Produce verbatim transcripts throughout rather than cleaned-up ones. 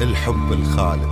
الحب الخالد.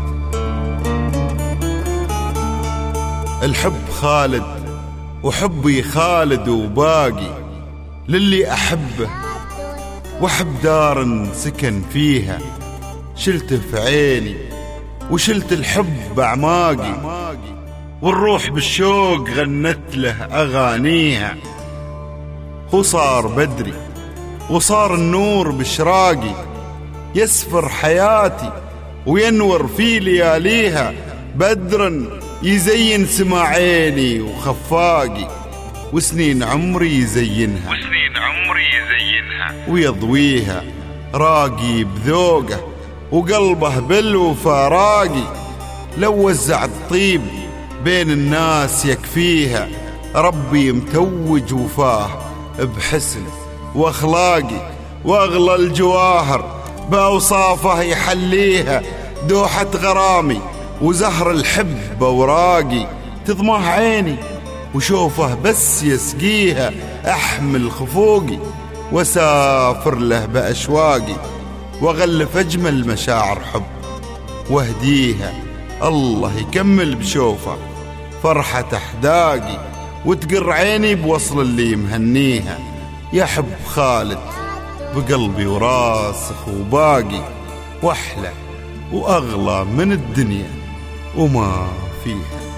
الحب خالد وحبي خالد وباقي للي أحبه، وأحب دار سكن فيها شلته في عيني وشلت الحب بأعماقي، والروح بالشوق غنت له أغانيها. هو صار بدري وصار النور بشراقي، يسفر حياتي وينور في لياليها، بدرا يزين سما عيني وخفاقي، وسنين عمري يزينها وسنين عمري يزينها ويضويها، راقي بذوقه وقلبه بالوفا راقي. لو وزع الطيب بين الناس يكفيها، ربي متوج وفاه بحسن واخلاقي، واغلى الجواهر باوصافه يحليها، دوحة غرامي وزهر الحب اوراقي، تضمه عيني وشوفه بس يسقيها، احمل خفوقي واسافر له باشواقي، واغلف اجمل مشاعر حب واهديها، الله يكمل بشوفه فرحة احداقي، وتقر عيني بوصل اللي مهنيها. يحب خالد بقلبي وراسخ وباقي، واحلى واغلى من الدنيا وما فيها.